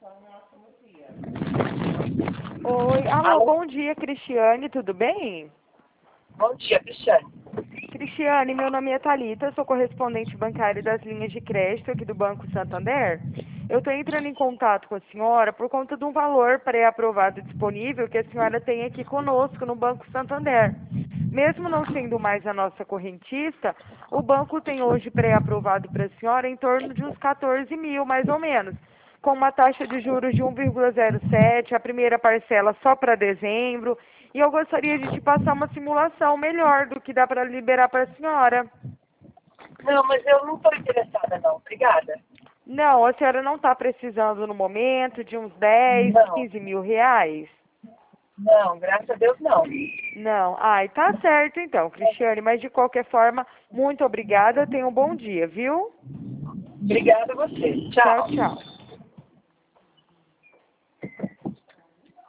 Oi, alô, Alô? bom dia, Cristiane, tudo bem? Bom dia, Cristiane. Cristiane, meu nome é Thalita, sou correspondente bancária das linhas de crédito aqui do Banco Santander. Eu estou entrando em contato com a senhora por conta de um valor pré-aprovado disponível que a senhora tem aqui conosco no Banco Santander. Mesmo não sendo mais a nossa correntista, o banco tem hoje pré-aprovado para a senhora em torno de uns 14 mil, mais ou menos, com uma taxa de juros de 1,07, a primeira parcela só para dezembro, e eu gostaria de te passar uma simulação melhor do que dá para liberar para a senhora. Não, mas eu não estou interessada, não. Obrigada. Não, a senhora não está precisando no momento de uns 10, Não, 15 mil reais? não, graças a Deus, não. Não. Ai, tá certo então, Cristiane, mas de qualquer forma, muito obrigada, tenha um bom dia, viu? Obrigada a você. Tchau, Tchau. tchau.